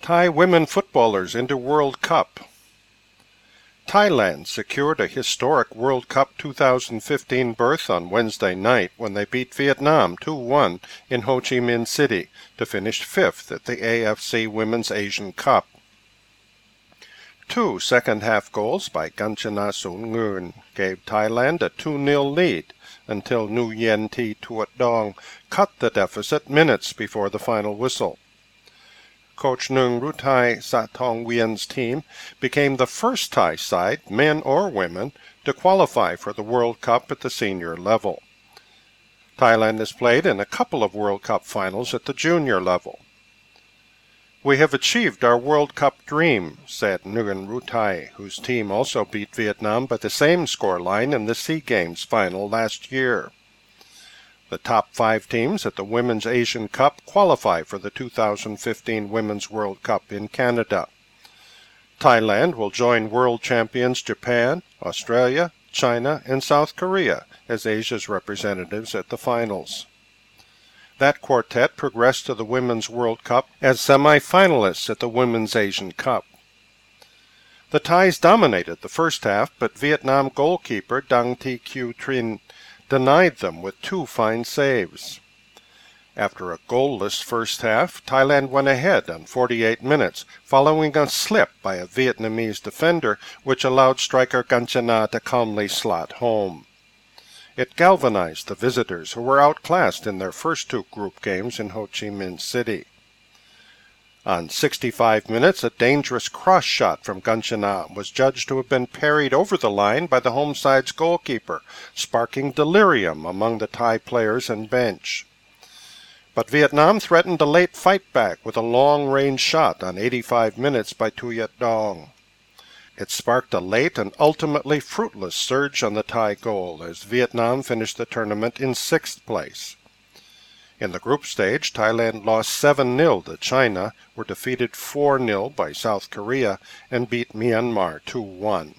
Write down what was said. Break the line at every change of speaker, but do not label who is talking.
Thai women footballers into World Cup. Thailand secured a historic World Cup 2015 berth on Wednesday night when they beat Vietnam 2-1 in Ho Chi Minh City to finish fifth at the AFC Women's Asian Cup. Two second-half goals by Ganchana Soon gave Thailand a 2-0 lead until Nguyen Thi Tuat Dong cut the deficit minutes before the final whistle. Coach Nung Rutai Satongwien's team became the first Thai side, men or women, to qualify for the World Cup at the senior level. Thailand has played in a couple of World Cup finals at the junior level. "We have achieved our World Cup dream," said Nguyen Rutai, whose team also beat Vietnam by the same scoreline in the SEA Games final last year. The top 5 teams at the Women's Asian Cup qualify for the 2015 Women's World Cup in Canada. Thailand will join world champions Japan, Australia, China, and South Korea as Asia's representatives at the finals. That quartet progressed to the Women's World Cup as semi-finalists at the Women's Asian Cup. The Thais dominated the first half, but Vietnam goalkeeper Dang Thi Kieu Trinh denied them with 2 fine saves. After a goalless first half, Thailand went ahead on 48 minutes, following a slip by a Vietnamese defender, which allowed striker Ganchana to calmly slot home. It galvanized the visitors, who were outclassed in their first 2 group games in Ho Chi Minh City. On 65 minutes, a dangerous cross shot from Ganchana was judged to have been parried over the line by the home side's goalkeeper, sparking delirium among the Thai players and bench. But Vietnam threatened a late fight back with a long-range shot on 85 minutes by Tuyat Dong. It sparked a late and ultimately fruitless surge on the Thai goal as Vietnam finished the tournament in 6th place. In the group stage, Thailand lost 7-0 to China, were defeated 4-0 by South Korea, and beat Myanmar 2-1.